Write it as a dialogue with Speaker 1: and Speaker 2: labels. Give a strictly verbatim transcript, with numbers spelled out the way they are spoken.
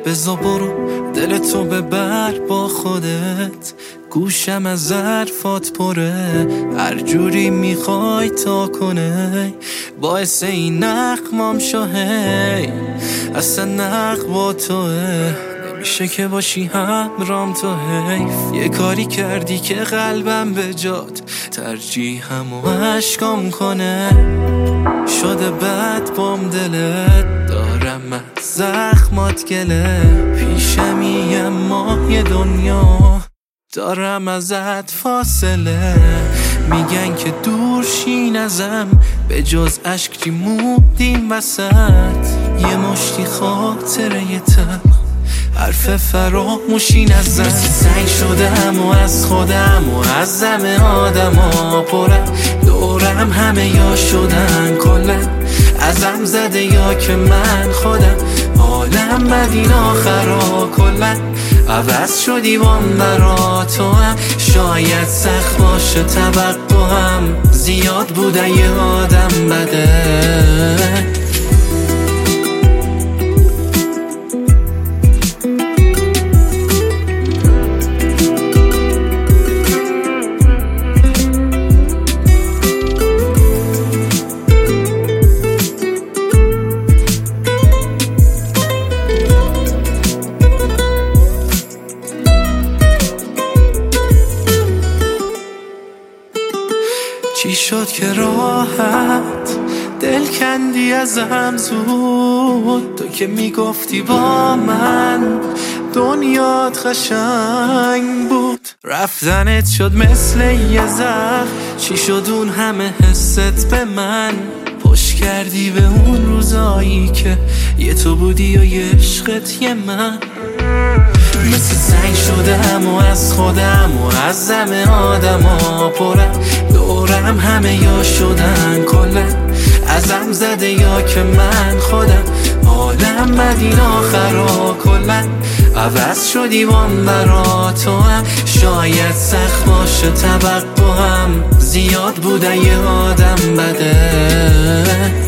Speaker 1: بزا برو دلتو ببر با خودت، گوشم از ظرفات پره، هر جوری میخوای تا کنه باعث این نقمام شوهی. اصلا نق با توه، نمیشه که باشی همرام تو حیف. یه کاری کردی که قلبم به جات ترجیحمو اشکام کنه. شده بد بام دلت، دارم از زخمات گله، پیشمی اما یه دنیا دارم ازت فاصله. میگن که دور شین ازم، به جز عشق چی موندیم وسط. یه مشتی خاطره یه تلخ، حرف فراموشی نزن. مثل سنگ شدم و از خودم و از همه آدم ها پرم، دورم همه یا شدن کلن ازم زده یا که من خودم. حالم بد این آخرا کلن عوض شدی وام برا تو هم. شاید سخت باشه توقعم، زیاد بوده یه آدم بده. چی شد که راحت دل کندی ازم زود؟ تو که میگفتی با من دنیات قشنگ بود، رفتنت شد مثل یه زخم. چی شد اون همه حست به من؟ پشت کردی به اون روزایی که یه تو بودی و یه عشقت یه من. مثل سنگ شدم و از خودم و از همه آدم ها پرم، دورم همه یا شدن کلن ازم زده یا که من خودم. حالم بد این آخرا کلن عوض شدی وام برا تو هم. شاید سخت باشه توقعم، زیاد بوده یه آدم بده.